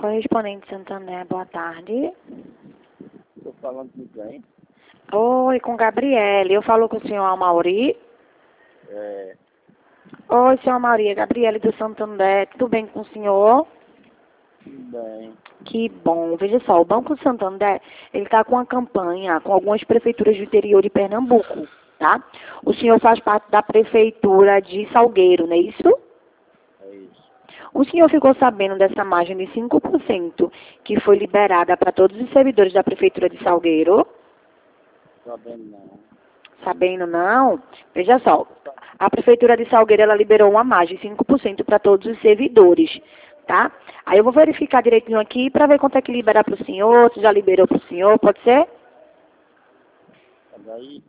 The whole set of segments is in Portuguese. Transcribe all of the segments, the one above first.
correspondente Santander, boa tarde. Estou falando com quem? Oi, com Gabriele. Eu falo com o senhor Amauri. Oi, senhor Amauri, Gabriele do Santander. Tudo bem com o senhor? Tudo bem. Que bom. Veja só, o Banco Santander, ele está com uma campanha com algumas prefeituras do interior de Pernambuco, tá? O senhor faz parte da prefeitura de Salgueiro, não é isso? É isso. O senhor ficou sabendo dessa margem de 5% que foi liberada para todos os servidores da prefeitura de Salgueiro? Sabendo não. Sabendo não? Veja só, a prefeitura de Salgueiro, ela liberou uma margem de 5% para todos os servidores, tá? Aí eu vou verificar direitinho aqui para ver quanto é que liberar para o senhor, se já liberou para o senhor, pode ser? Daí,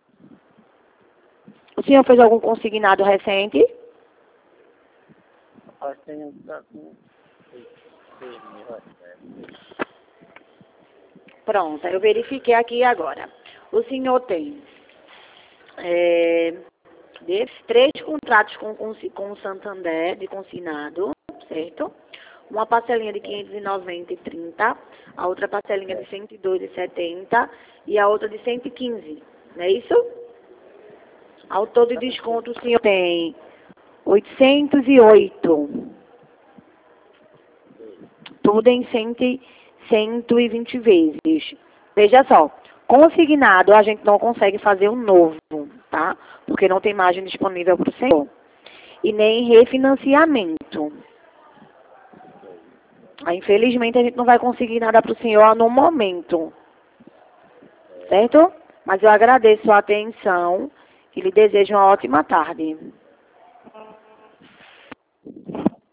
O senhor fez algum consignado recente? rapaz, tem um que tá com 6.000. Pronto, eu verifiquei aqui agora. O senhor tem 3 contratos com o Santander de consignado, certo? Uma parcelinha de 590 e 30, a outra parcelinha de 102 e 70 e a outra de 115, não é isso? Ao todo de desconto o senhor tem 808, tudo em 120 vezes. Veja só, consignado a gente não consegue fazer um novo, tá? Porque não tem margem disponível para o senhor. E nem refinanciamento. Aí, infelizmente, a gente não vai conseguir nada para o senhor no momento. Certo? Mas eu agradeço a atenção e lhe desejo uma ótima tarde.